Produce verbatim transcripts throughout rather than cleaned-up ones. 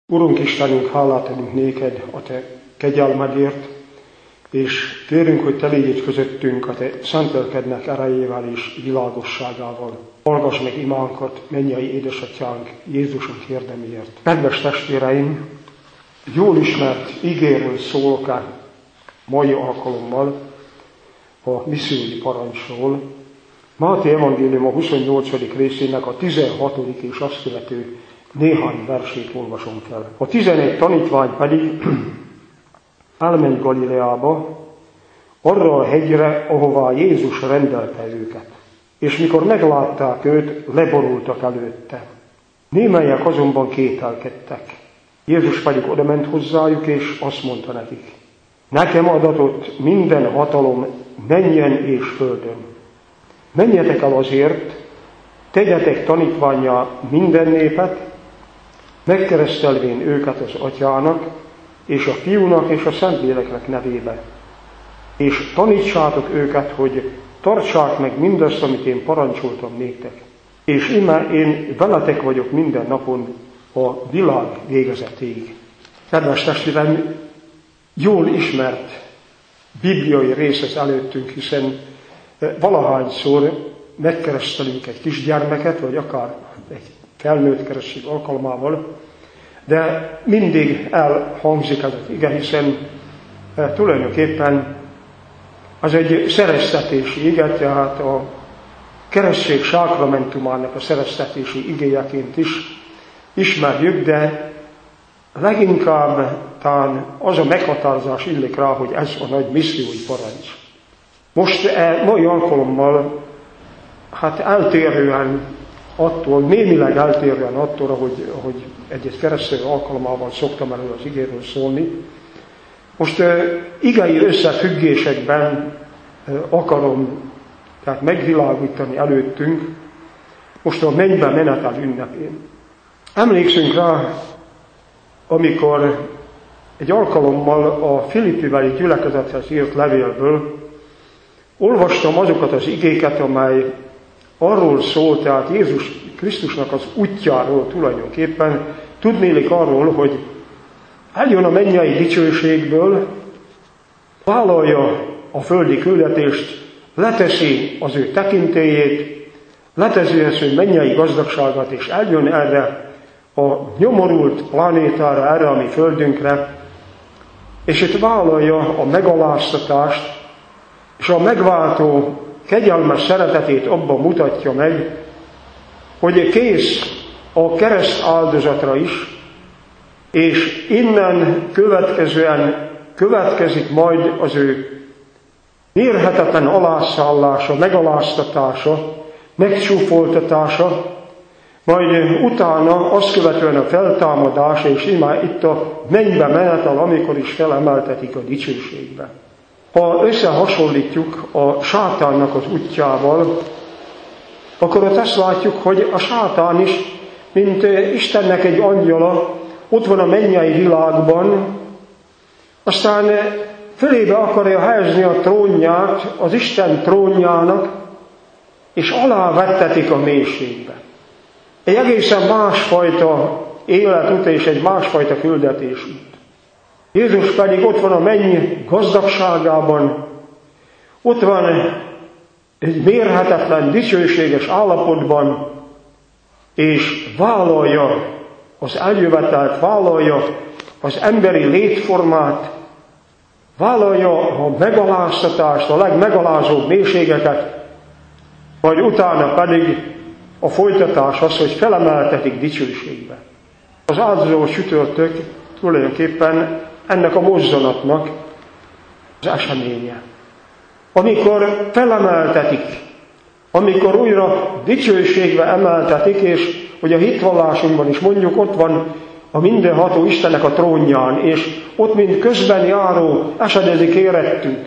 Urunk Istenünk, hálát adunk néked a te kegyelmedért, és kérünk, hogy te légy közöttünk a te szent lelkednek erejével és világosságával. Hallgass meg imánkat, mennyei édesatyánk, Jézusunk érdemért. Kedves testvéreim, jól ismert igéről szólok mai alkalommal, a missziói parancsról. Máté evangélium a huszonnyolcadik részének a tizenhatodik és azt követő néhány versét olvasom fel. A tizenegy tanítvány pedig elment Galileába, arra a hegyre, ahová Jézus rendelte őket. És mikor meglátták őt, leborultak előtte. Némelyek azonban kételkedtek. Jézus pedig odament hozzájuk, és azt mondta nekik: nekem adatott minden hatalom mennyen és földön. Menjetek el azért, tegyetek tanítvánnyá minden népet, megkeresztelvén őket az Atyának, és a Fiúnak és a Szentléleknek nevébe. És tanítsátok őket, hogy tartsák meg mindazt, amit én parancsoltam néktek. És íme én veletek vagyok minden napon a világ végezetéig. Kedves testvérem, jól ismert bibliai rész az előttünk, hiszen valahányszor megkeresztelünk egy kisgyermeket, vagy akár egy felnőtt keresztség alkalmával, de mindig elhangzik ez az ige, hiszen e, tulajdonképpen az egy szereztetési ige, tehát a keresztség sákramentumának a szereztetési igéjeként is ismerjük, de leginkább talán az a meghatározás illik rá, hogy ez a nagy missziói parancs. Most e mai alkalommal hát eltérően attól, némileg eltérően attól, ahogy, ahogy egy-egy keresztény alkalmával szoktam elő az igéről szólni. Most uh, igei összefüggésekben uh, akarom tehát megvilágítani előttünk most a mennybe menetel ünnepén. Emlékszünk rá, amikor egy alkalommal a Filippibeli gyülekezethez írt levélből olvastam azokat az igéket, amely arról szól, tehát Jézus Krisztusnak az útjáról tulajdonképpen, tudnélik arról, hogy eljön a mennyei dicsőségből, vállalja a földi küldetést, leteszi az ő tekintélyét, leteszi az ő mennyei gazdagságát, és eljön erre a nyomorult planétára, erre a mi földünkre, és itt vállalja a megaláztatást, és a megváltó kegyelmes szeretetét abban mutatja meg, hogy kész a kereszt áldozatra is, és innen következően következik majd az ő mérhetetlen alászállása, megaláztatása, megcsúfoltatása, majd utána azt követően a feltámadása, és imá itt a mennybe menetel, amikor is felemeltetik a dicsőségbe. Ha összehasonlítjuk a sátánnak az útjával, akkor ott azt látjuk, hogy a sátán is, mint Istennek egy angyala, ott van a mennyei világban, aztán fölébe akarja helyezni a trónját az Isten trónjának, és alávettetik a mélységbe. Egy egészen másfajta életút és egy másfajta küldetésút. Jézus pedig ott van a menny gazdagságában, ott van egy mérhetetlen, dicsőséges állapotban, és vállalja az eljövetelt, vállalja az emberi létformát, vállalja a megaláztatást, a legmegalázóbb mélységeket, majd utána pedig a folytatás az, hogy felemeltetik dicsőségbe. Az áldozó csütörtök tulajdonképpen ennek a mozzanatnak az eseménye. Amikor felemeltetik, amikor újra dicsőségbe emeltetik, és hogy a hitvallásunkban is mondjuk ott van a mindenható Istennek a trónján, és ott mind közben járó esedezik érettünk.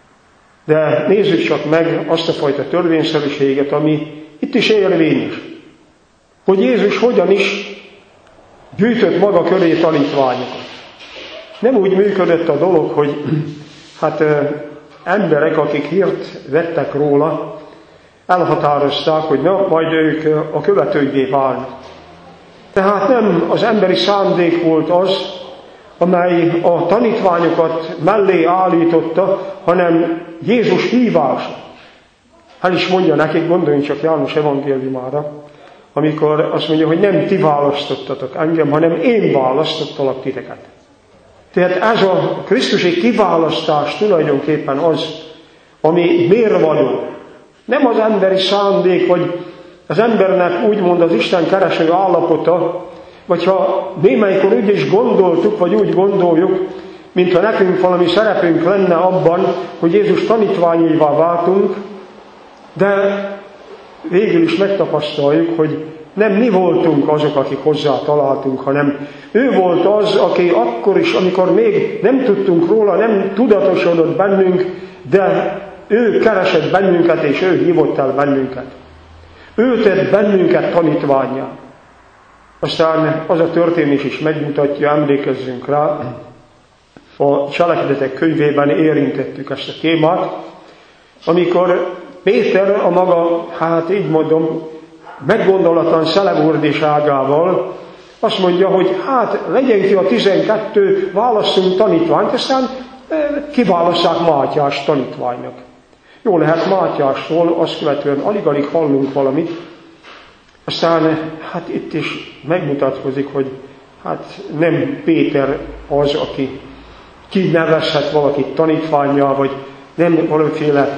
De nézzük csak meg azt a fajta törvényszerűséget, ami itt is érvényes. Hogy Jézus hogyan is gyűjtött maga köré tanítványokat. Nem úgy működött a dolog, hogy hát emberek, akik hírt vettek róla, elhatározták, hogy na, majd ők a követőivé válnak. Tehát nem az emberi szándék volt az, amely a tanítványokat mellé állította, hanem Jézus hívása. El is mondja nekik, gondoljunk csak János evangéliumára, amikor azt mondja, hogy nem ti választottatok engem, hanem én választottalak titeket. Tehát ez a krisztusi kiválasztás tulajdonképpen az, ami mérvadó. Nem az emberi szándék, vagy az embernek úgymond az Isten kereső állapota, vagy ha némelykor úgy is gondoltuk, vagy úgy gondoljuk, mintha nekünk valami szerepünk lenne abban, hogy Jézus tanítványaivá váltunk, de végül is megtapasztaljuk, hogy nem mi voltunk azok, akik hozzá találtunk, hanem ő volt az, aki akkor is, amikor még nem tudtunk róla, nem tudatosodott bennünk, de ő keresett bennünket, és ő hívott el bennünket. Ő tett bennünket tanítvánnyá. Aztán az a történés is megmutatja, emlékezzünk rá, a Cselekedetek könyvében érintettük ezt a témát, amikor Péter a maga, hát így mondom, meggondolatlan szelebúrdiságával azt mondja, hogy hát legyen ki a tizenkettő, válasszunk tanítványt, aztán kiválasszák Mátyást tanítványnak. Jó lehet Mátyásról, azt követően alig-alig hallunk valamit, aztán hát itt is megmutatkozik, hogy hát nem Péter az, aki kinevezhet valakit tanítvánnyal, vagy nem valamiféle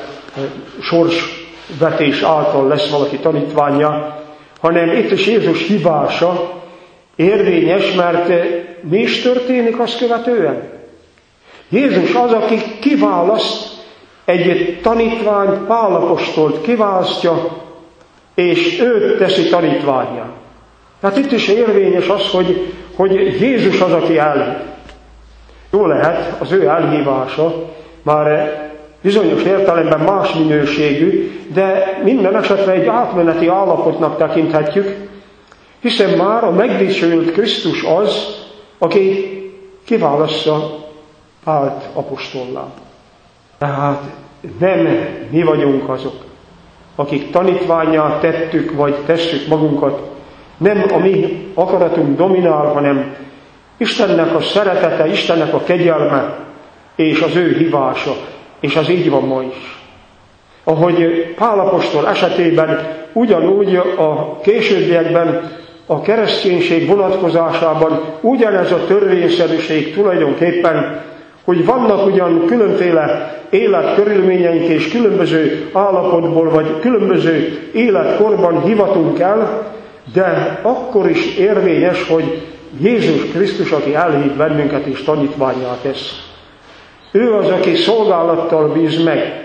sorsvetés által lesz valaki tanítványa, hanem itt is Jézus hívása érvényes, mert mi is történik azt követően? Jézus az, aki kiválaszt egy tanítványt, Pál apostolt kiválasztja, és őt teszi tanítvánnyá. Tehát itt is érvényes az, hogy, hogy Jézus az, aki elhív. Jó lehet, az ő elhívása már bizonyos értelemben más minőségű, de minden esetre egy átmeneti állapotnak tekinthetjük, hiszen már a megdicsőült Krisztus az, aki kiválassza Pált apostollá. Tehát nem mi vagyunk azok, akik tanítvánnyá tettük, vagy tesszük magunkat, nem a mi akaratunk dominál, hanem Istennek a szeretete, Istennek a kegyelme, és az ő hívása. És az így van ma is. Ahogy Pál apostol esetében, ugyanúgy a későbbiekben, a kereszténység vonatkozásában ugyanez a törvényszerűség tulajdonképpen, hogy vannak ugyan különféle életkörülményeink és különböző állapotból, vagy különböző életkorban hivatunk el, de akkor is érvényes, hogy Jézus Krisztus, aki elhív bennünket és tanítvánnyá tesz. Ő az, aki szolgálattal bíz meg.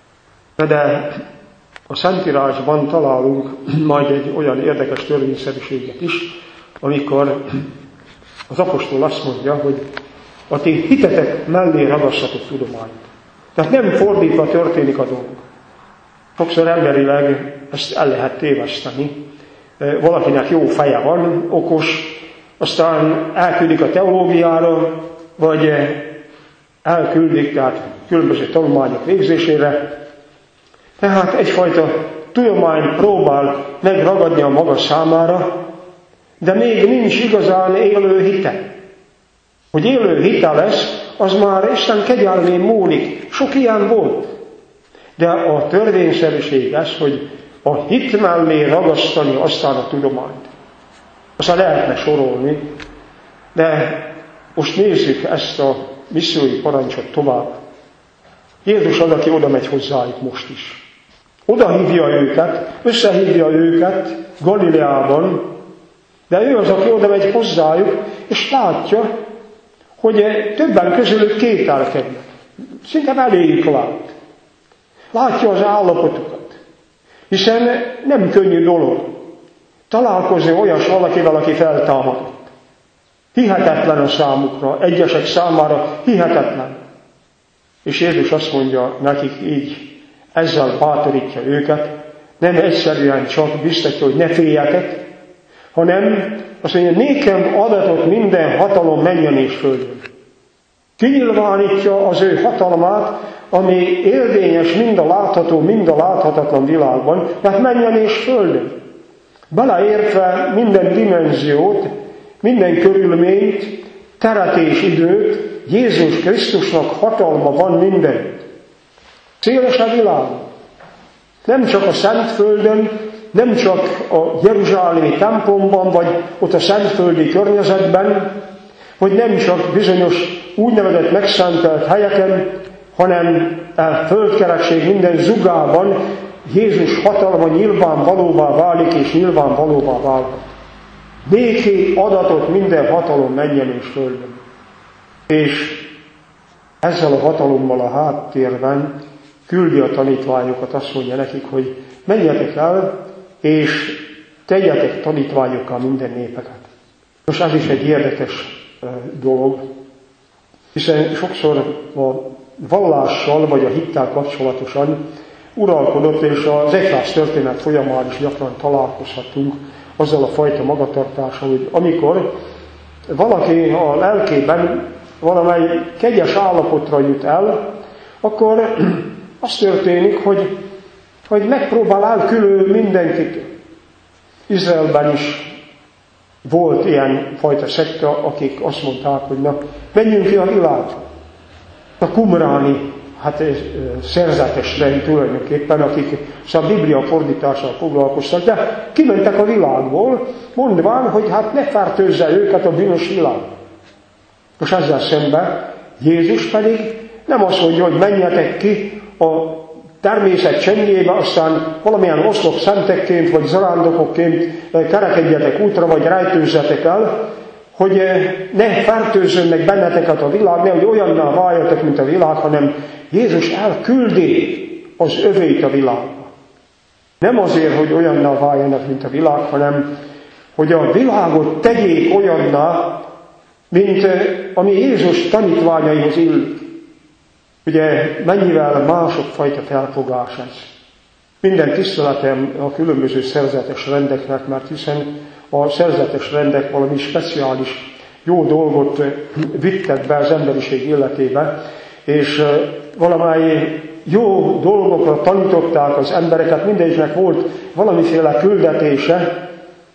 De a Szentírásban találunk majd egy olyan érdekes törvényszerűséget is, amikor az apostol azt mondja, hogy a ti hitetek mellé ragasztatok tudományt. Tehát nem fordítva történik a dolog. Sokszor emberileg ezt el lehet téveszteni. Valakinek jó feje van, okos, aztán elküldik a teológiára, vagy elküldik, tehát különböző tanulmányok végzésére. Tehát egyfajta tudományt próbál megragadni a maga számára, de még nincs igazán élő hite. Hogy élő hite lesz, az már Isten kegyelmén múlik. Sok ilyen volt. De a törvényszerűség ez, hogy a hit mellé ragasztani aztán a tudományt. Aztán lehetne sorolni, de most nézzük ezt a missziói parancsot tovább. Jézus az, aki oda megy hozzájuk most is. Oda hívja őket, összehívja őket Galileában, de ő az, aki oda megy hozzájuk, és látja, hogy többen közülük kételkednek. Szinte eléjük lát. Látja az állapotukat. Hiszen nem könnyű dolog találkozni olyas valakivel, aki feltámadott. Hihetetlen a számukra, egyesek számára hihetetlen. És Jézus azt mondja nekik így, ezzel bátorítja őket, nem egyszerűen csak biztatja, hogy ne féljetek, hanem azt mondja, nékem adatot minden hatalom mennyen és földön. Kinyilvánítja az ő hatalmát, ami érvényes mind a látható, mind a láthatatlan világban, mert mennyen és földön. beleértve minden dimenziót, minden körülményt, teret és időt, Jézus Krisztusnak hatalma van mindenütt. Széles a világ. Nem csak a Szentföldön, nem csak a jeruzsálemi templomban, vagy ott a szentföldi környezetben, vagy nem csak bizonyos úgynevezett megszentelt helyeken, hanem a földkeresztség minden zugában Jézus hatalma nyilvánvalóvá válik, és nyilvánvalóvá válhat. Néki adatot minden hatalom menjen és földön. És ezzel a hatalommal a háttérben küldi a tanítványokat, azt mondja nekik, hogy menjetek el, és tegyetek tanítványokkal minden népeket. Most ez is egy érdekes dolog, hiszen sokszor a vallással vagy a hittel kapcsolatosan uralkodott, és az egyház történet folyamán is gyakran találkozhatunk azzal a fajta magatartással, hogy amikor valaki a lelkében valamely kegyes állapotra jut el, akkor az történik, hogy, hogy megpróbál elkülönül mindenkit. Izraelben is volt ilyen fajta szekta, akik azt mondták, hogy na, menjünk ki a világra. A kumráni, hát szerzetes rend tulajdonképpen, akik a Biblia fordítással foglalkoztak, de kimentek a világból, mondván, hogy hát ne fertőzze őket a bűnös világ. És ezzel szemben Jézus pedig nem azt mondja, hogy menjetek ki a természet csendjébe, aztán valamilyen oszlop szentekként, vagy zarándokokként kerekedjetek útra, vagy rejtőzzetek el, hogy ne fertőzzön meg benneteket a világ, ne, hogy olyanná váljatok, mint a világ, hanem Jézus elküldi az övéit a világba. Nem azért, hogy olyanná váljanak, mint a világ, hanem hogy a világot tegyék olyanná, mint ami Jézus tanítványaihoz illik. Ugye mennyivel mások fajta felfogás ez. Minden tiszteletem a különböző szerzetes rendeknek, mert hiszen a szerzetes rendek valami speciális jó dolgot vittek be az emberiség életébe, és valamely jó dolgokra tanították az embereket, mindegyiknek volt valamiféle küldetése,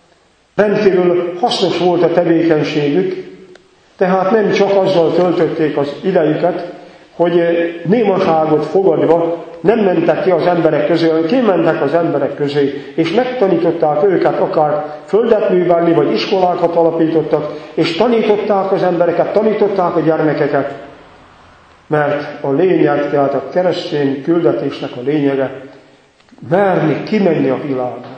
rendkívül hasznos volt a tevékenységük, tehát nem csak azzal töltötték az idejüket, hogy némaságot fogadva nem mentek ki az emberek közé, hanem kimentek az emberek közé, és megtanították őket, akár földet művelni, vagy iskolákat alapítottak, és tanították az embereket, tanították a gyermekeket, mert a lényeg, tehát a keresztény küldetésnek a lényege, merni kimenni a világra.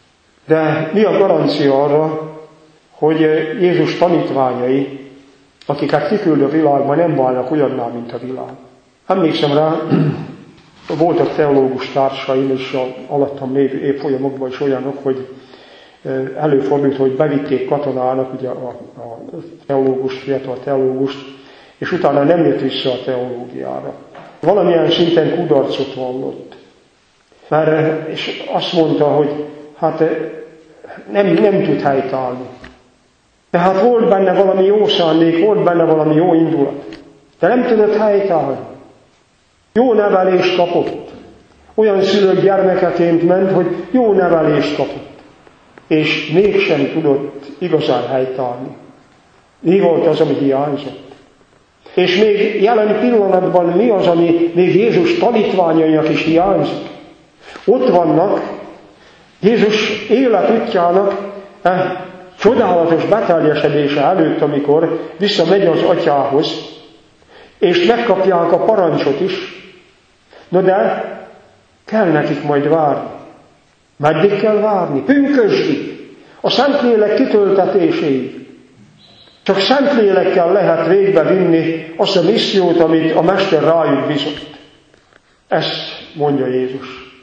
De mi a garancia arra, hogy Jézus tanítványai, akiket kiküld a világban, nem válnak olyanná, mint a világ. Emlékszem rá, voltak teológus társaim, és a alattam lévő évfolyamokban is olyanok, hogy előfordult, hogy bevitték katonának ugye a, a teológust, fiatal teológust, és utána nem jött vissza a teológiára. Valamilyen szinten kudarcot vallott. Mert, és azt mondta, hogy hát nem, nem tud helytállni. Tehát volt benne valami jó szándék, volt benne valami jó indulat. De nem tudott helytállni. Jó nevelést kapott. Olyan szülők gyermekeként ment, hogy jó nevelést kapott. És mégsem tudott igazán helytállni. Mi volt az, ami hiányzott? És még jelen pillanatban mi az, ami még Jézus tanítványainak is hiányzik? Ott vannak Jézus életútjának eh, csodálatos beteljesedése előtt, amikor visszamegy az atyához, és megkapják a parancsot is, no de kell nekik majd várni. Meddig kell várni? Pünkösdig, a Szentlélek kitöltetéséig. Csak Szentlélekkel lehet végbevinni azt a missziót, amit a Mester rájuk bízott. Ezt mondja Jézus.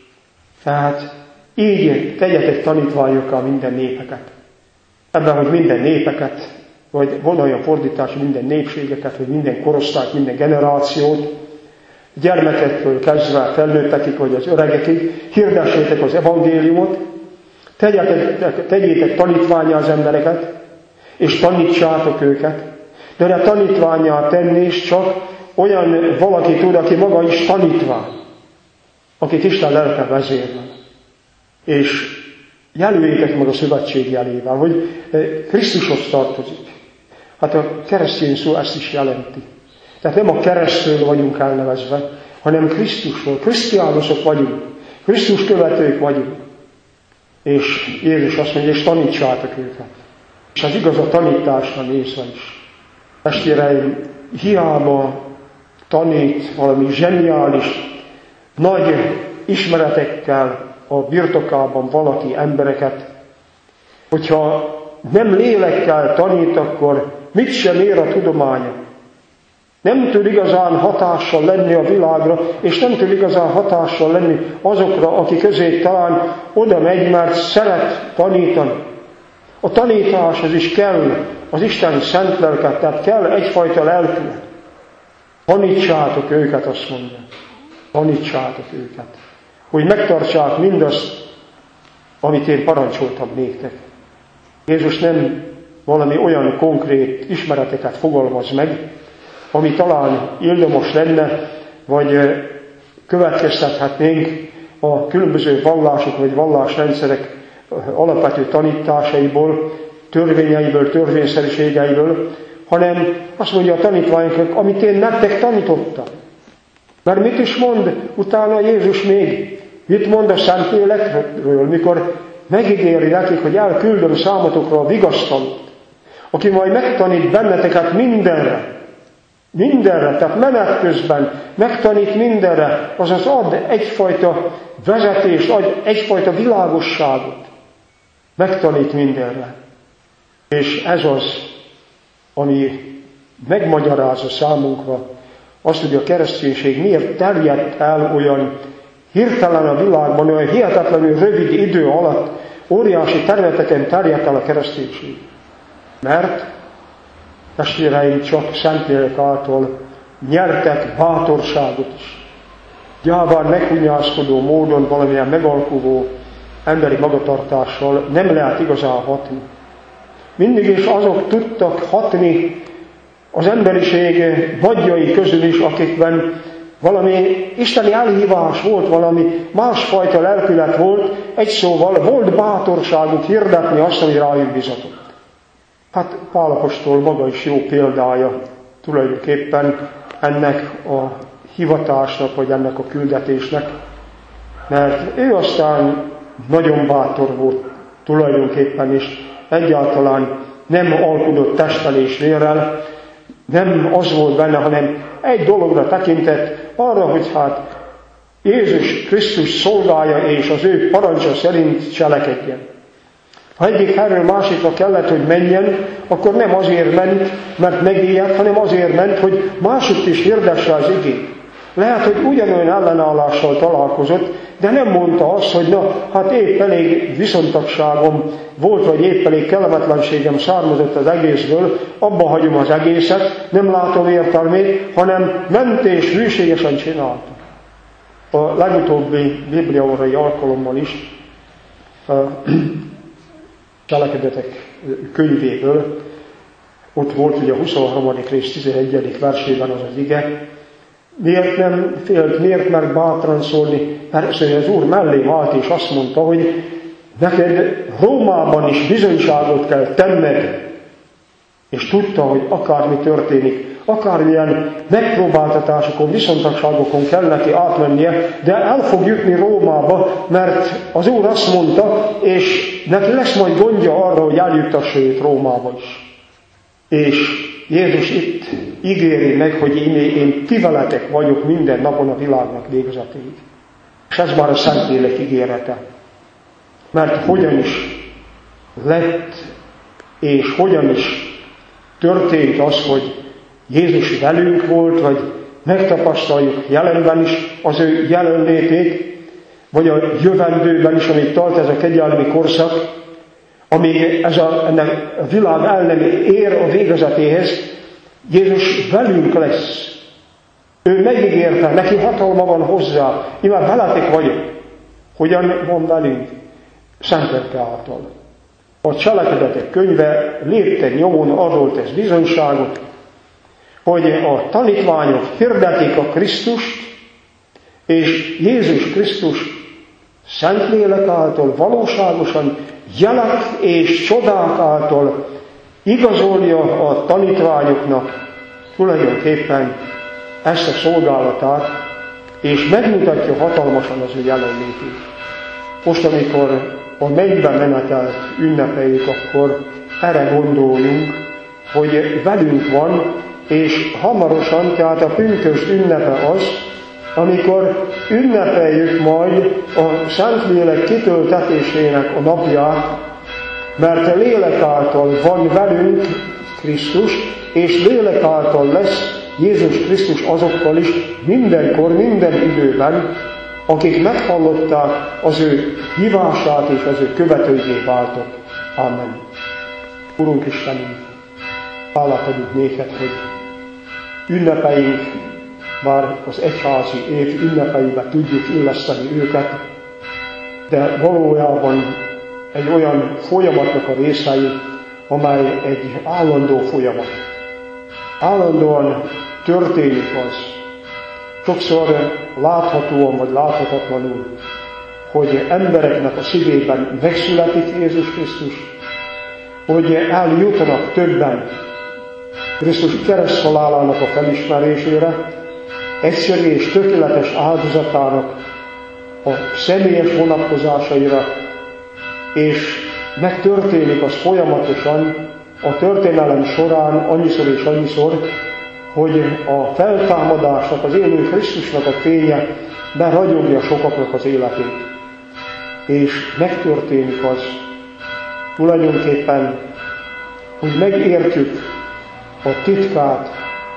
Tehát így tegyetek tanítványokkal minden népeket. Ebben, hogy minden népeket, vagy van olyan fordítás, minden népségeket, vagy minden korosztályt, minden generációt, gyermekektől kezdve felnőttekig, vagy az öregekig, hirdessétek az evangéliumot, tegyetek, tegyétek tanítvánnyá az embereket, és tanítsátok őket. De a tanítvánnyá tenni is csak olyan valaki tud, aki maga is tanítvány, akit Isten lelke vezérel. És jelöljétek meg a szövetség jelével, hogy Krisztushoz tartozik. Hát a keresztény szó ezt is jelenti. Tehát nem a keresztről vagyunk elnevezve, hanem Krisztusról. Krisztiánusok vagyunk. Krisztus követők vagyunk. És Jézus azt mondja, és tanítsátok őket. És ez igaz a tanításra nézve is. Testvéreim, hiába tanít valami zseniális, nagy ismeretekkel a birtokában valaki embereket, hogyha nem lélekkel tanít, akkor mit sem ér a tudománya. Nem tud igazán hatással lenni a világra, és nem tud igazán hatással lenni azokra, akik közé talán oda megy, mert szeret tanítani. A tanításhoz is kell az Isten szent lelket, tehát kell egyfajta lelkület. Tanítsátok őket, azt mondja. Tanítsátok őket. Hogy megtartsák mindazt, amit én parancsoltam néktek. Jézus nem valami olyan konkrét ismereteket fogalmaz meg, ami talán illamos lenne, vagy következtethetnénk a különböző vallások vagy vallásrendszerek alapvető tanításaiból, törvényeiből, törvényszerűségeiből, hanem azt mondja a tanítványoknak, amit én nektek tanítottam. Mert mit is mond utána Jézus még? Mit mond a Szentlélekről, mikor megígéri nekik, hogy elküldöm számotokra a vigasztalót, aki majd megtanít benneteket mindenre. Mindenre, tehát menet közben megtanít mindenre, azaz ad egyfajta vezetést, ad egyfajta világosságot. Megtanít mindenre. És ez az, ami megmagyarázza számunkra azt, hogy a kereszténység miért terjedt el olyan hirtelen a világban, olyan hihetetlenül rövid idő alatt, óriási területeken terjedt el a kereszténység. Mert testvéreim csak Szentlélek által nyertek bátorságot is. Gyáván meghunyászkodó módon, valamilyen megalkuvó emberi magatartással nem lehet igazán hatni. Mindig is azok tudtak hatni az emberiség nagyjai közül is, akikben valami isteni elhívás volt, valami másfajta lelkület volt, egy szóval volt bátorságuk hirdetni azt, ami rájuk bizatott. Hát Pál apostol maga is jó példája tulajdonképpen ennek a hivatásnak, vagy ennek a küldetésnek, mert ő aztán nagyon bátor volt tulajdonképpen is, egyáltalán nem alkudott testtel és vérrel, nem az volt benne, hanem egy dologra tekintett arra, hogy hát Jézus Krisztus szolgálja és az ő parancsa szerint cselekedjen. Ha egyik helyről másikra kellett, hogy menjen, akkor nem azért ment, mert megijedt, hanem azért ment, hogy másutt is hirdesse az igét. Lehet, hogy ugyanolyan ellenállással találkozott, de nem mondta azt, hogy na, hát épp elég viszontagságom volt, vagy épp elég kellemetlenségem származott az egészből, abba hagyom az egészet, nem látom értelmét, hanem ment és hűségesen csinálta. A legutóbbi bibliaórai alkalommal is a Cselekedetek könyvéből, ott volt ugye a huszonharmadik rész tizenegyedik versében az az ige, miért nem félt, miért mer bátran szólni? Persze, az Úr mellém állt és azt mondta, hogy neked Rómában is bizonyságot kell tenned. És tudta, hogy akármi történik, akármilyen megpróbáltatásokon, viszontagságokon kell neki átmennie, de el fog jutni Rómába, mert az Úr azt mondta, és neki lesz majd gondja arra, hogy eljuttassa őt Rómába is. És Jézus itt ígéri meg, hogy én, én ti veletek vagyok minden napon a világnak végzetéig. És ez már a Szentlélek ígérete. Mert hogyan is lett, és hogyan is történt az, hogy Jézus velünk volt, vagy megtapasztaljuk jelenben is az ő jelenlétét, vagy a jövendőben is, amíg tart ez a kegyelmi korszak, amíg ez a, ennek a világ el nem ér a végezetéhez, Jézus velünk lesz. Ő megígérte, neki hatalma van hozzá, én már veletek vagyok. Hogyan van velünk? Szent Lelke által. A Cselekedetek könyve lépten nyomon arról tesz bizonyságot, hogy a tanítványok hirdetik a Krisztust, és Jézus Krisztus Szentlélek által valóságosan jelek és csodák által igazolja a tanítványoknak tulajdonképpen ezt a szolgálatát, és megmutatja hatalmasan az ő jelenlétét. Most, amikor a mennybe menetelt ünnepeljük, akkor erre gondoljunk, hogy velünk van, és hamarosan, tehát a pünkösd ünnepe az, amikor ünnepeljük majd a Szentlélek kitöltetésének a napját, mert lélek által van velünk Krisztus, és lélek által lesz Jézus Krisztus azokkal is mindenkor, minden időben, akik meghallották az ő hívását és az ő követőjé váltak. Amen. Urunk Istenünk, hálát adjuk néked, hogy ünnepeink, már az egyházi év ünnepeibe tudjuk illeszteni őket, de valójában egy olyan folyamatnak a részei, amely egy állandó folyamat. Állandóan történik az, sokszor láthatóan vagy láthatatlanul, hogy embereknek a szívében megszületik Jézus Krisztus, hogy eljutnak többen Krisztus kereszthalálának a felismerésére, egyszerű és tökéletes áldozatának a személyes vonatkozásaira, és megtörténik az folyamatosan a történelem során annyiszor és annyiszor, hogy a feltámadásnak, az élő Krisztusnak a fénye beragyogja sokaknak az életét. És megtörténik az tulajdonképpen, hogy megértjük a titkát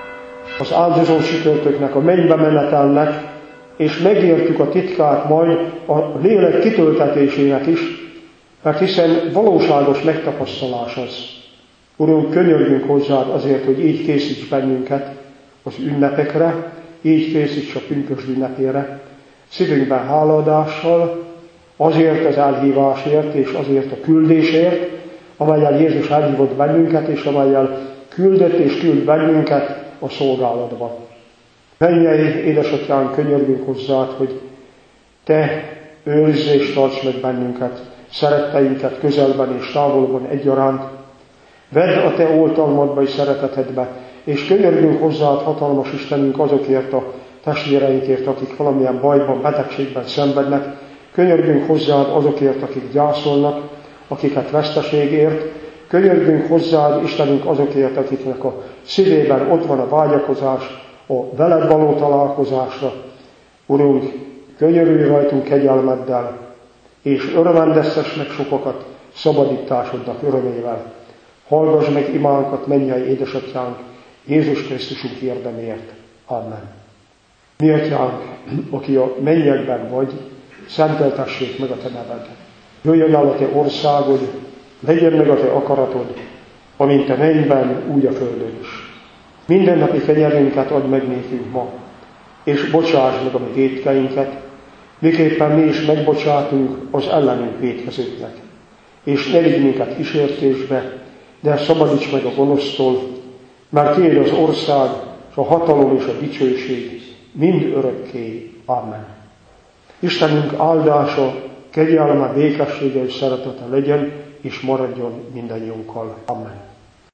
az áldozó csütörtöknek, a mennybe menetelnek, és megértjük a titkát majd a lélek kitöltetésének is, mert hiszen valóságos megtapasztalás az. Urunk, könyörgünk hozzád azért, hogy így készíts bennünket az ünnepekre, így készíts a pünkösd ünnepére, szívünkben hálaadással, azért az elhívásért és azért a küldésért, amellyel Jézus elhívott bennünket, és amellyel küldött és küld bennünket a szolgálatba. Mennyei édesatyánk, könyörgünk hozzád, hogy te őrizz és tarts meg bennünket, szeretteinket közelben és távolban egyaránt. Vedd a te oltalmadba és szeretetedbe, és könyörgünk hozzád, hatalmas Istenünk, azokért a testvéreinkért, akik valamilyen bajban, betegségben szenvednek. Könyörgünk hozzád azokért, akik gyászolnak, akiket veszteségért. Könyörgünk hozzád, Istenünk, azokért, akiknek a szívében ott van a vágyakozás, a veled való találkozásra. Urunk, könyörülj rajtunk kegyelmeddel, és örvendeztess meg sokakat szabadításodnak örömével. Hallgass meg imánkat, mennyei édesatyánk, Jézus Krisztusunk érdemért. Amen. Mi atyánk, aki a mennyekben vagy, szenteltessék meg a te neved. Jöjjön el a te országod, legyen meg a te akaratod, amint a mennyben, úgy a földön is. Mindennapi kenyerünket add meg nékünk ma, és bocsáss meg a mi vétkeinket, miképpen mi is megbocsátunk az ellenünk vétkezőknek. És ne vigy minket kísértésbe, de szabadíts meg a gonosztól, mert tiéd az ország, és a hatalom és a dicsőség mind örökké. Amen. Istenünk áldása, kegyelme, békessége és szeretete legyen, és maradjon mindannyiunkkal. Amen.